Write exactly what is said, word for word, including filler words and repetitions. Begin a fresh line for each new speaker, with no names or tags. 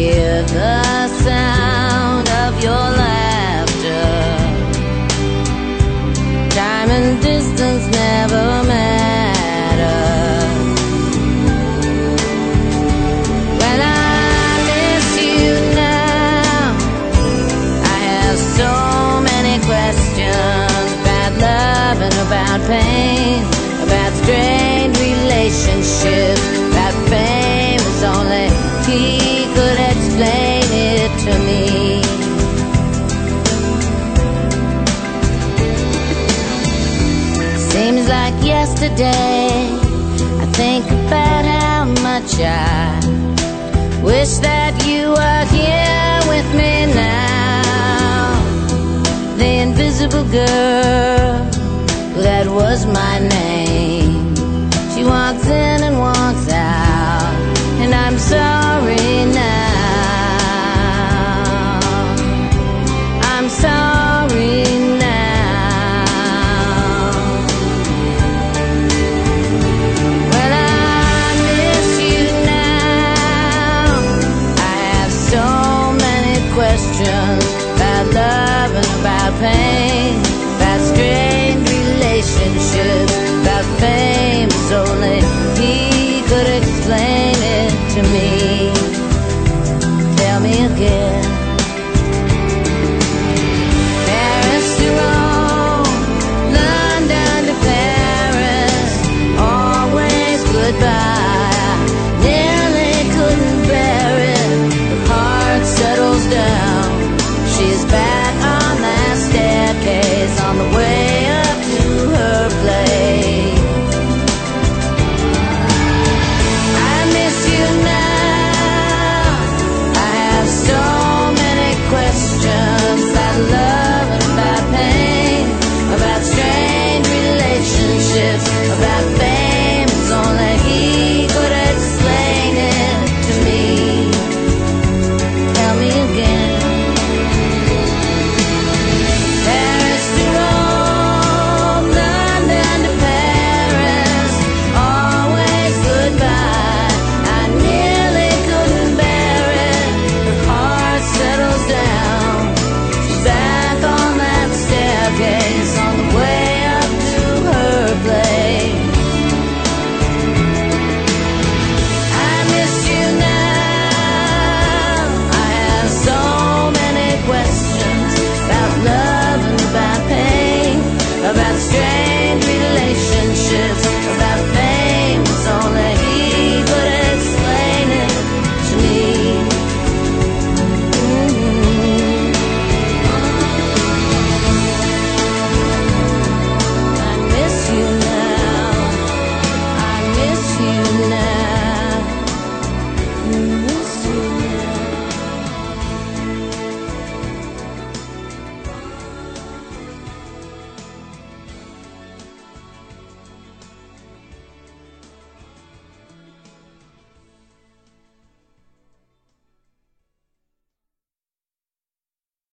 hear the sound of your laughter. Time and distance never matter. When I miss you now, I have so many questions about love and about pain, about strained relationships, about fame as only he could explain it to me. Seems like yesterday I think about how much I wish that you were here with me now. The invisible girl, that was my name. She walks in and walks out, and I'm sorry now. I'm sorry now. When I miss you now, I have so many questions about love and about pain, about strained relationships, about fame as only he could explain it to me. Tell me again.